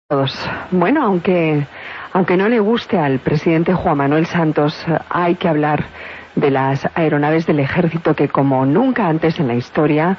Bueno, aunque no le guste al presidente Juan Manuel Santos, hay que hablar de las aeronaves del ejército que como nunca antes en la historia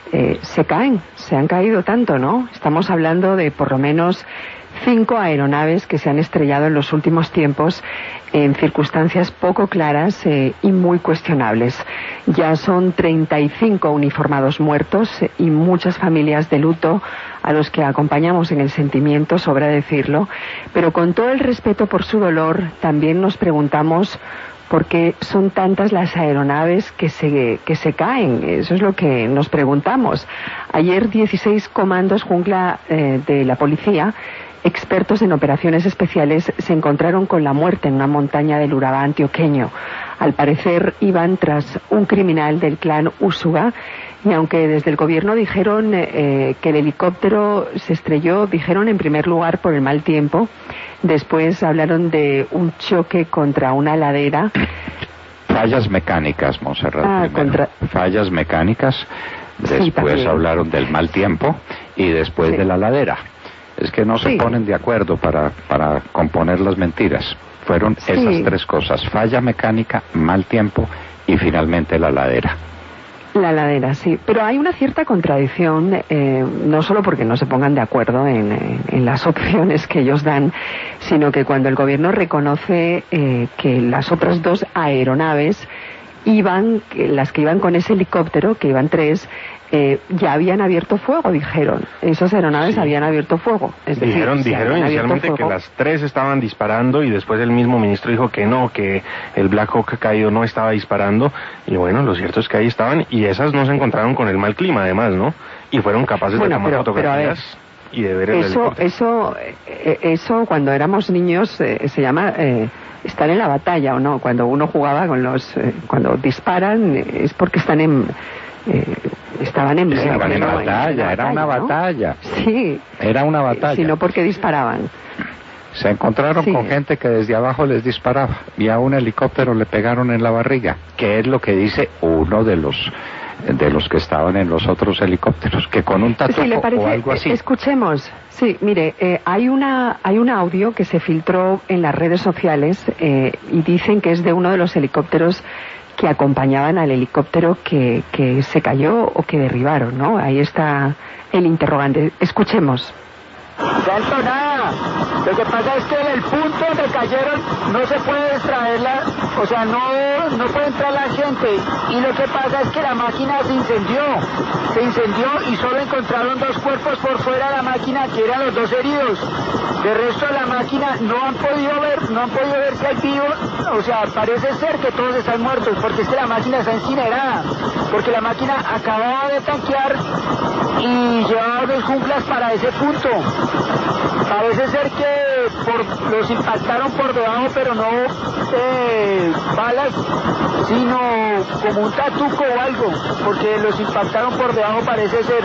se han caído tanto, ¿no? Estamos hablando de por lo menos 5 aeronaves que se han estrellado en los últimos tiempos en circunstancias poco claras y muy cuestionables. Ya son 35 uniformados muertos y muchas familias de luto a los que acompañamos en el sentimiento, sobra decirlo, pero con todo el respeto por su dolor, también nos preguntamos por qué son tantas las aeronaves que se caen. Eso es lo que nos preguntamos. Ayer 16 comandos jungla de la policía, expertos en operaciones especiales, se encontraron con la muerte en una montaña del Urabá antioqueño. Al parecer iban tras un criminal del clan Úsuga, y aunque desde el gobierno dijeron que el helicóptero se estrelló, dijeron en primer lugar por el mal tiempo, después hablaron de un choque contra una ladera. Fallas mecánicas, Montserrat, fallas mecánicas, después sí, hablaron del mal tiempo y después sí, de la ladera. Es que no se ponen de acuerdo para componer las mentiras. Fueron esas 3 cosas: falla mecánica, mal tiempo y finalmente la ladera. La ladera, sí. Pero hay una cierta contradicción, no solo porque no se pongan de acuerdo en las opciones que ellos dan, sino que cuando el gobierno reconoce que las otras 2 aeronaves las que iban con ese helicóptero, que iban 3, ya habían abierto fuego, dijeron. Esas aeronaves habían abierto fuego. Es decir, dijeron inicialmente que las 3 estaban disparando y después el mismo ministro dijo que no, que el Black Hawk caído no estaba disparando. Y bueno, lo cierto es que ahí estaban y esas no se encontraron con el mal clima además, ¿no? Y fueron capaces de tomar fotografías y de ver el helicóptero. Eso cuando éramos niños se llama estar en la batalla, ¿o no? Cuando uno jugaba con cuando disparan es porque estaban en batalla, era una batalla. Sí. Era una batalla. Sino porque disparaban. Se encontraron con gente que desde abajo les disparaba y a un helicóptero le pegaron en la barriga, que es lo que dice uno de los que estaban en los otros helicópteros, que con un tatuaje o algo así. Escuchemos. Sí, mire, hay un audio que se filtró en las redes sociales y dicen que es de uno de los helicópteros que acompañaban al helicóptero que se cayó o que derribaron, ¿no? Ahí está el interrogante. Escuchemos. Tanto nada. Lo que pasa es que en el punto donde cayeron no se puede extraerla, o sea, no puede entrar la gente. Y lo que pasa es que la máquina se incendió y solo encontraron 2 cuerpos por fuera de la máquina, que eran los 2 heridos. De resto de la máquina no han podido ver si hay vivos, o sea, parece ser que todos están muertos, porque es que la máquina está incinerada, porque la máquina acababa de tanquear y llevaba 2 junglas para ese punto. Parece ser que los impactaron por debajo, pero no balas, sino como un tatuco o algo, porque los impactaron por debajo, parece ser.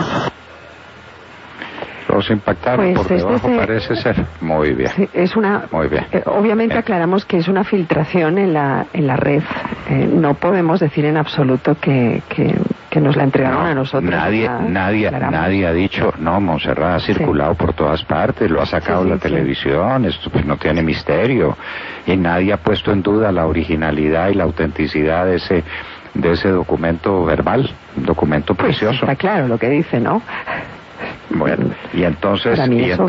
Los impactaron por debajo, parece ser. Muy bien. Sí, muy bien. Obviamente aclaramos que es una filtración en la red. No podemos decir en absoluto que nos la entregaron a nosotros. Nadie ha dicho, no, Montserrat ha circulado por todas partes, lo ha sacado la televisión, esto pues no tiene misterio. Y nadie ha puesto en duda la originalidad y la autenticidad de ese documento verbal, un documento precioso. Está claro lo que dice, ¿no? Bueno, y entonces